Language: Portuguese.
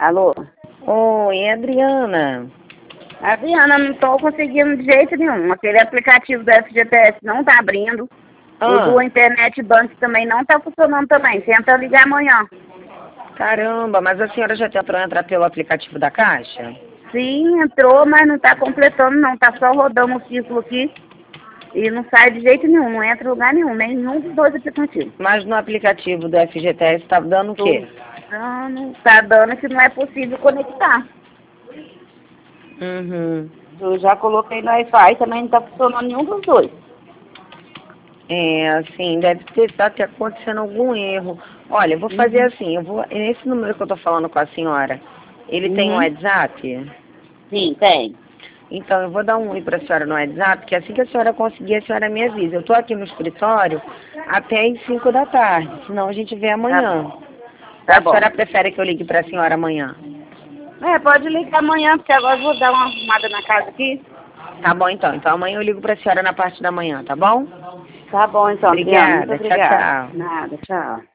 Alô? Oi, Adriana. Adriana, não tô conseguindo de jeito nenhum. Aquele aplicativo do FGTS não tá abrindo. O do Internet Bank também não tá funcionando também. Tenta ligar amanhã. Caramba, mas a senhora já tentou entrar pelo aplicativo da Caixa? Sim, entrou, mas não tá completando não. Tá só rodando o círculo aqui. E não sai de jeito nenhum, não entra em lugar nenhum dos dois aplicativos. Mas no aplicativo do FGTS tá dando o quê? Tá dando que não é possível conectar. Uhum. Eu já coloquei no Wi-Fi, também não tá funcionando nenhum dos dois. É, assim, deve estar até acontecendo algum erro. Olha, eu vou fazer assim, nesse número que eu tô falando com a senhora, ele tem um WhatsApp? Sim, tem. Então, eu vou dar um oi para a senhora no WhatsApp, que assim que a senhora conseguir, a senhora me avisa. Eu estou aqui no escritório até às 5 da tarde, senão a gente vê amanhã. Tá A bom. senhora prefere que eu ligue para a senhora amanhã? Pode ligar amanhã, porque agora eu vou dar uma arrumada na casa aqui. Tá bom, então. Então amanhã eu ligo para a senhora na parte da manhã, tá bom? Tá bom, então, Adriana. Muito Obrigada. Tchau, obrigada. tchau. Nada, tchau.